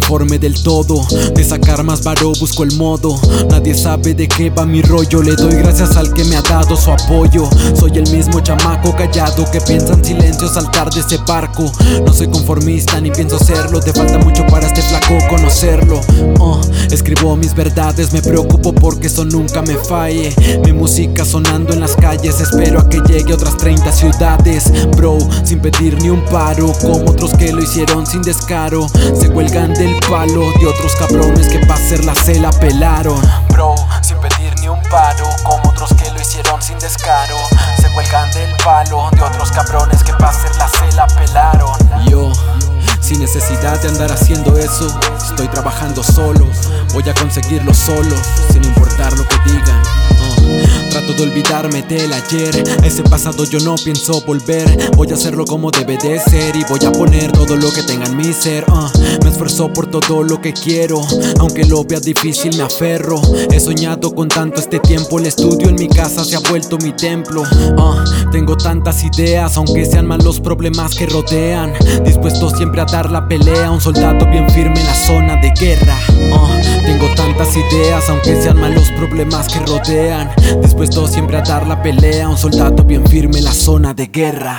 conforme del todo. De sacar más varo busco el modo. Nadie sabe de qué va mi rollo. Le doy gracias al que me ha dado su apoyo. Soy el mismo chamaco callado que piensa en silencio saltar de ese barco. No soy conformista ni pienso serlo. Te falta mucho para este flaco conocerlo. Escribo mis verdades, me preocupo porque eso nunca me falle. Mi música sonando en las calles, espero a que llegue a otras 30 ciudades. Bro, sin pedir ni un paro, como otros que lo hicieron sin descaro. Se cuelgan del palo de otros cabrones que pa' hacerla se la pelaron. Bro, sin pedir ni un paro, como otros que lo hicieron sin descaro. Se cuelgan del palo de otros cabrones que pa' hacerla se la pelaron. Yo, sin necesidad de andar haciendo eso, estoy trabajando solo. Voy a conseguirlo solo, sin importar lo que digan. Trato de olvidarme del ayer. A ese pasado yo no pienso volver. Voy a hacerlo como debe de ser y voy a poner todo lo que tenga en mi ser. Me esfuerzo por todo lo que quiero, aunque lo vea difícil me aferro. He soñado con tanto este tiempo. El estudio en mi casa se ha vuelto mi templo. Tengo tantas ideas, aunque sean más los problemas que rodean. Dispuesto siempre a dar la pelea, un soldado bien firme en la zona de guerra. Tengo tantas ideas, aunque sean más los problemas que rodean. Dispuesto siempre a dar la pelea, un soldado bien firme en la zona de guerra.